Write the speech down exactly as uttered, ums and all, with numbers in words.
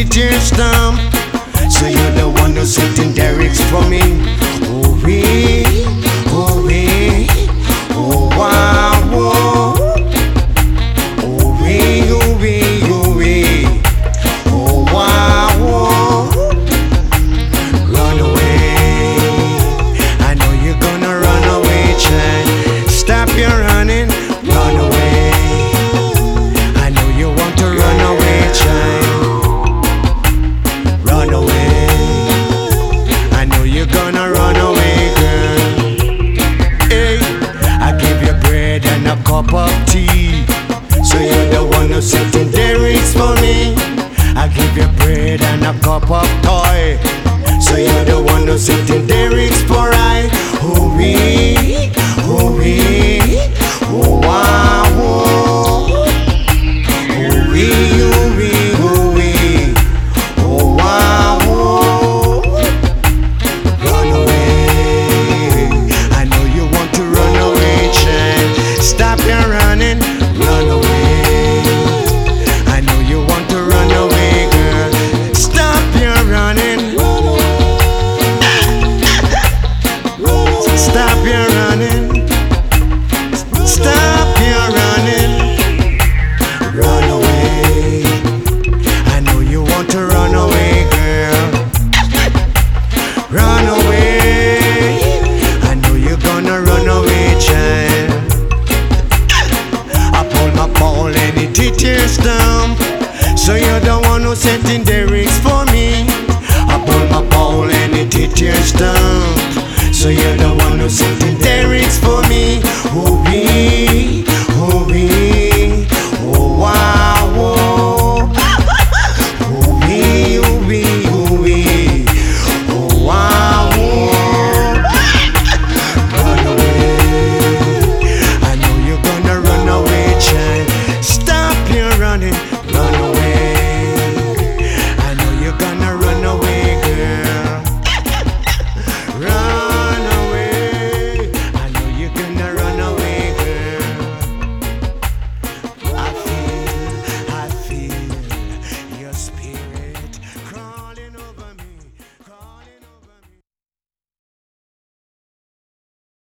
teacher stamp. So you're the one who's setting lyrics for me. Oh we, oh we, oh wow, oh, oh we, oh we, oh we, oh wow, oh. Run away, I know you're gonna run away, child. Stop your running, run away. I know you want to run away, child. Run away, I know you're gonna run away, girl. Hey, I give you bread and a cup of tea. So you're the one who's setting lyrics for me. I give you bread and a cup of toy. So you're the one who's setting lyrics for I. Oh we, oh we, oh wow, oh, oh we, oh we, oh we, oh wow, oh. Run away, I know you want to run away, child. Stop your running, run away. I know you want to run away, girl. Stop your running. Stop your running. Stop your running. Run away. I know you want to run away, girl. Run away. I know you're gonna run away, child. I pull my ball and it hit your stump. So you're the one who's setting lyrics for me. I pull my ball and it hit your stump. So you're the one who's setting lyrics for me. Oh, we